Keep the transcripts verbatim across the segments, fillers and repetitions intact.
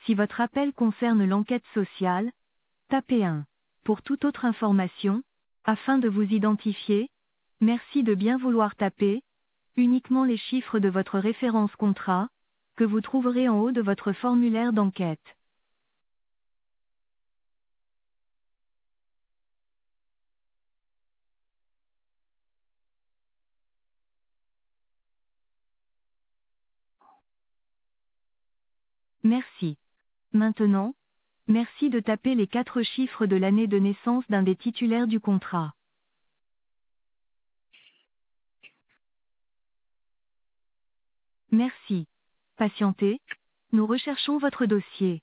Si votre appel concerne l'enquête sociale, tapez un. Pour toute autre information, afin de vous identifier, merci de bien vouloir taper uniquement les chiffres de votre référence contrat, que vous trouverez en haut de votre formulaire d'enquête. Merci. Maintenant, merci de taper les quatre chiffres de l'année de naissance d'un des titulaires du contrat. Merci. Patientez, nous recherchons votre dossier.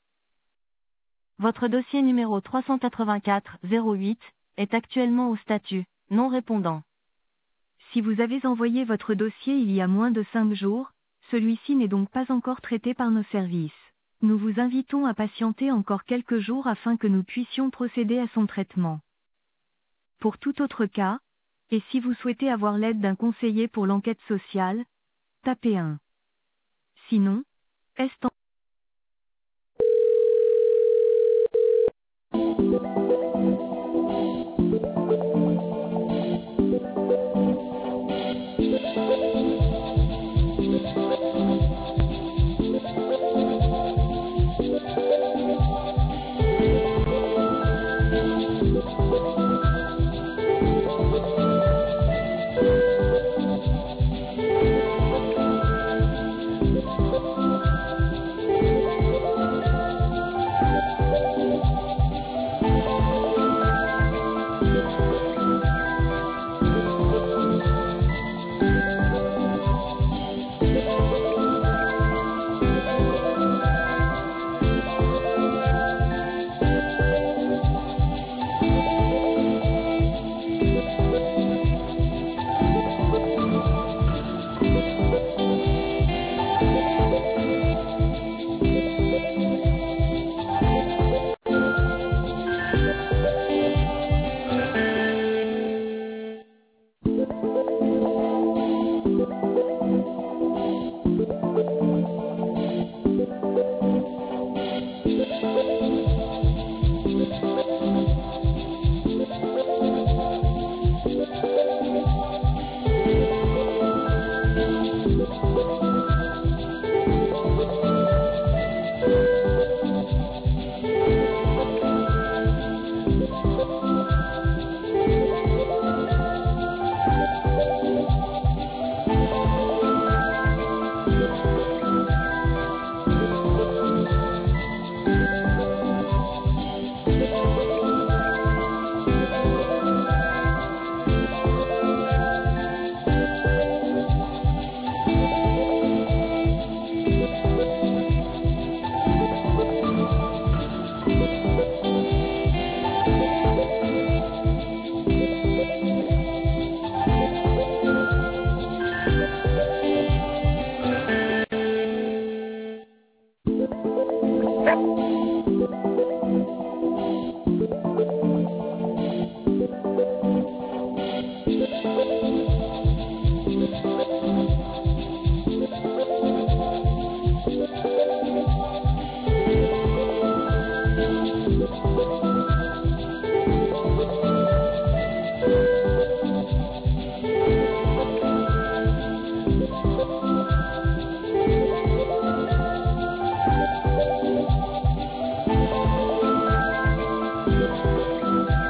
Votre dossier numéro trois cent quatre-vingt-quatre zéro huit est actuellement au statut non répondant. Si vous avez envoyé votre dossier il y a moins de cinq jours, celui-ci n'est donc pas encore traité par nos services. Nous vous invitons à patienter encore quelques jours afin que nous puissions procéder à son traitement. Pour tout autre cas, et si vous souhaitez avoir l'aide d'un conseiller pour l'enquête sociale, tapez un. Sinon, est en